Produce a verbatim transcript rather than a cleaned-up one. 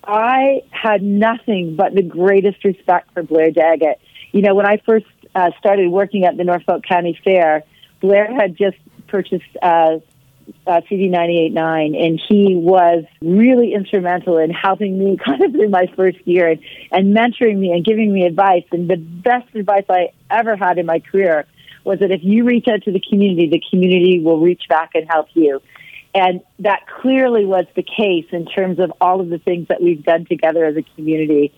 I had nothing but the greatest respect for Blair Daggett. You know, when I first uh, started working at the Norfolk County Fair, Blair had just purchased uh, uh, C D ninety-eight point nine, and he was really instrumental in helping me kind of through my first year and, and mentoring me and giving me advice. And the best advice I ever had in my career was that if you reach out to the community, the community will reach back and help you. And that clearly was the case in terms of all of the things that we've done together as a community.